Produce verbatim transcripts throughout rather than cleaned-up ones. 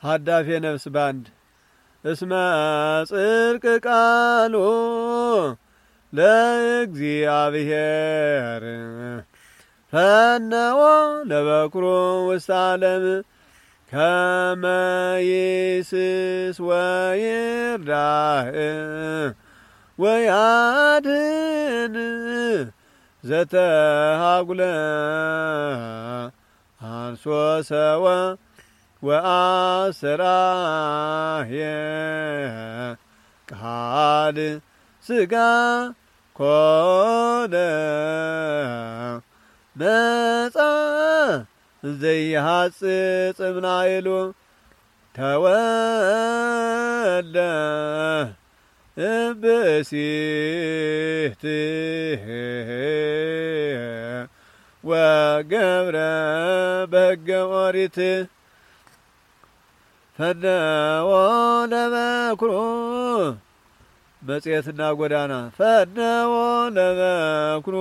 ሀዳፌ ነፍስ ባንድ እስመ ጽድቅ ቃሉ ለእግዚአብሔር ፈነወ ለበኩሩ ውስተ ዓለም ከመ ይስስ ወይርዳእ ወያድኅን ዘተሃጉለ አንሶ ሰወ ወአስራየ ቃል ሥጋ ኮነ መጻ ዘይሐጽጽ እምናይሉ ተወልደ እምብእሲት ወገብረ በሕገ ኦሪት ፈነወ ለበኩሩ መጽሔትና ጎዳና ፈነወ ለበኩሩ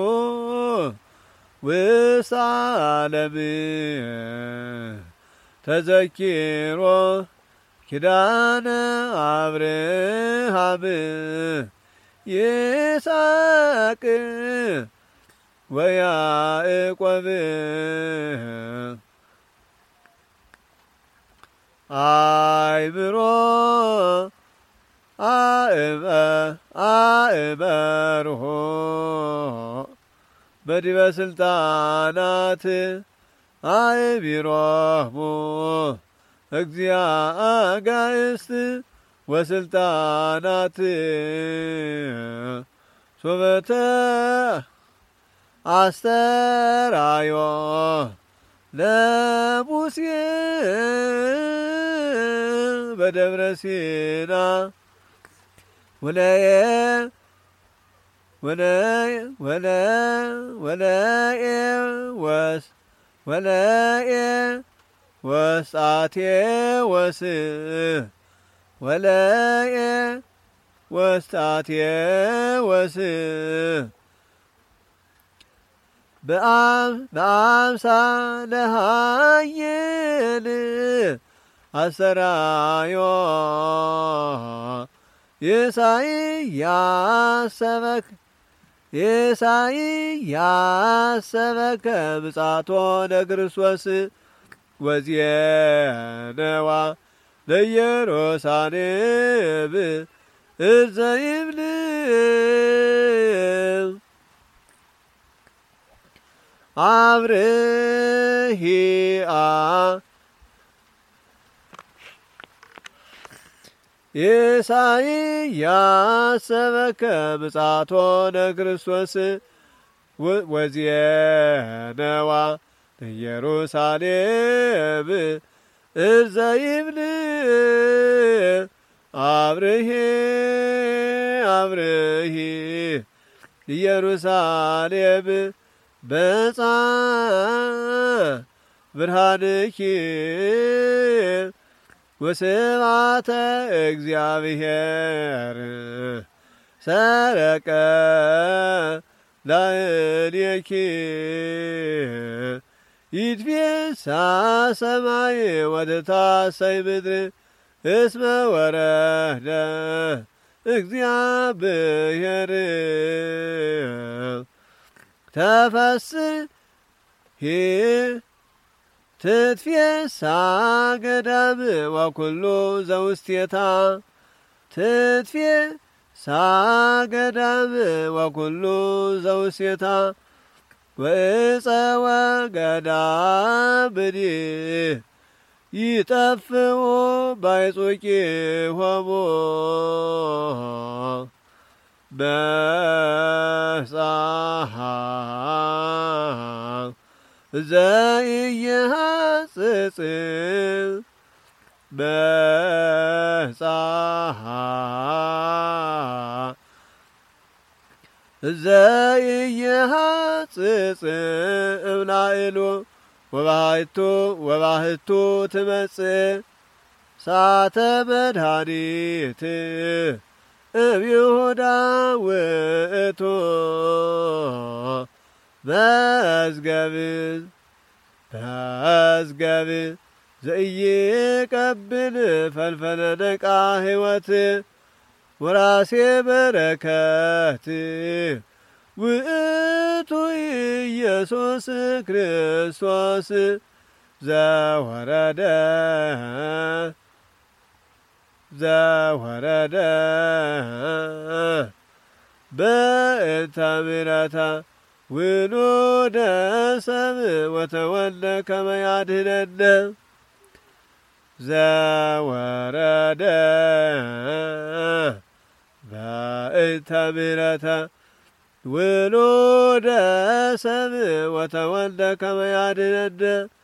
ውስተ ዓለም ተዘኪሮ ኪዳነ አብርሃም ይስሐቅ ወያዕቆብ አእምሮ አእመርሆ በዲበ ስልጣናት አእሚሮሙ እግዚአ አጋእዝት ወስልጣናት ሶበተ አስተራዮ ለሙሴ በደብረ ሲና ወለየ ወለየ ወለየ ወስ ወለየ ወስአቴ ወስ ወለየ ወስአቴ ወስ በአምሳለ ኃያል አሰራዮ ኢሳይያስ ሰበከ ኢሳይያስ ሰበከ ብፅዓቶ ለክርስቶስ ወዜነዋ ለኢየሩሳሌም እዘ ይብል አብርሂአ ኢሳይያስ ሰበከ ብፅዓቶ ለክርስቶስ ወዜነዋ ለኢየሩሳሌም እዘ ይብል አብርሂ አብርሂ ኢየሩሳሌም በጻ ብርሃንኪ ወስብሐተ እግዚአብሔር ሰረቀ ላዕሌኪ ይትፌሳ ሰማይ ወትታሰይ ምድር እስመ ወረደ እግዚአብሔር ተፈስሒ ትትፌሳ ገዳም ወኩሉ ዘውስቴታ ትትፌሳ ገዳም ወኩሉ ዘውስቴታ ወዕፀ ወገዳምኒ ይጠፍኡ ባይጹቂሆሙ በጻሐ ዘኢይሐጽጽ በጻሐ ዘኢይሐጽጽ እምናእሉ ወባሕቱ ወባሕቱ ትመጽእ ሳተ መድኃኒት እምይሁዳ ውእቱ መዝገብ መዝገብ ዘኢይቀብል ፈልፈለ ደቃ ሕይወት ወራሴ በረከት ውእቱ ኢየሱስ ክርስቶስ ዘወረደ ዘወረደ በእንተ ምሕረተ ውሉደ ሰብእ ወተወልደ ከመ ያድኅነነ ዘወረደ በእንተ ምሕረተ ውሉደ ሰብእ ወተወልደ ከመ ያድኅነነ